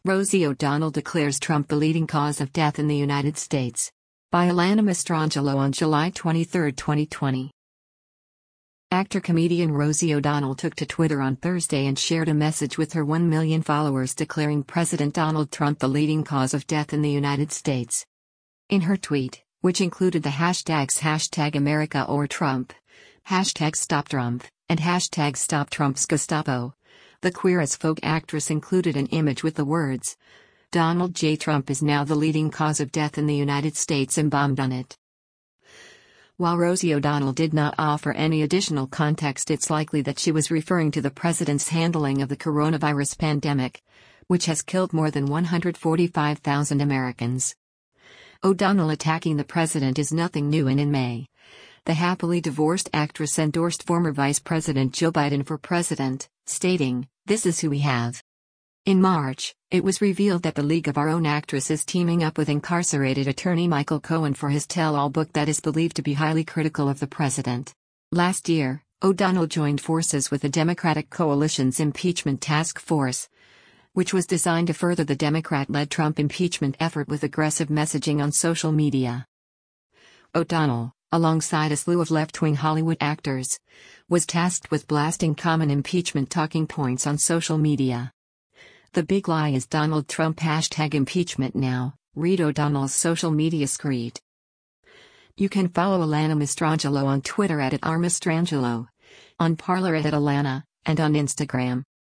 Rosie O'Donnell declares Trump the leading cause of death in the United States. By Alana Mastrangelo on July 23, 2020. Actor-comedian Rosie O'Donnell took to Twitter on Thursday and shared a message with her 1 million followers declaring President Donald Trump the leading cause of death in the United States. In her tweet, which included the hashtags #AmericaOrTrump, #StopTrump, and #StopTrumpsGestapo, the Queer as Folk actress included an image with the words, "Donald J. Trump is now the leading cause of death in the United States" embalmed on it. While Rosie O'Donnell did not offer any additional context, it's likely that she was referring to the president's handling of the coronavirus pandemic, which has killed more than 145,000 Americans. O'Donnell attacking the president is nothing new, and in May, the happily divorced actress endorsed former Vice President Joe Biden for president, stating, "This is who we have." In March, it was revealed that the League of Our Own actress is teaming up with incarcerated attorney Michael Cohen for his tell-all book that is believed to be highly critical of the president. Last year, O'Donnell joined forces with the Democratic coalition's impeachment task force, which was designed to further the Democrat-led Trump impeachment effort with aggressive messaging on social media. O'Donnell, alongside a slew of left-wing Hollywood actors, was tasked with blasting common impeachment talking points on social media. "The big lie is Donald Trump #impeachment now," read O'Donnell's social media screed. You can follow Alana Mastrangelo on Twitter @Mastrangelo, on Parler @Alana, and on Instagram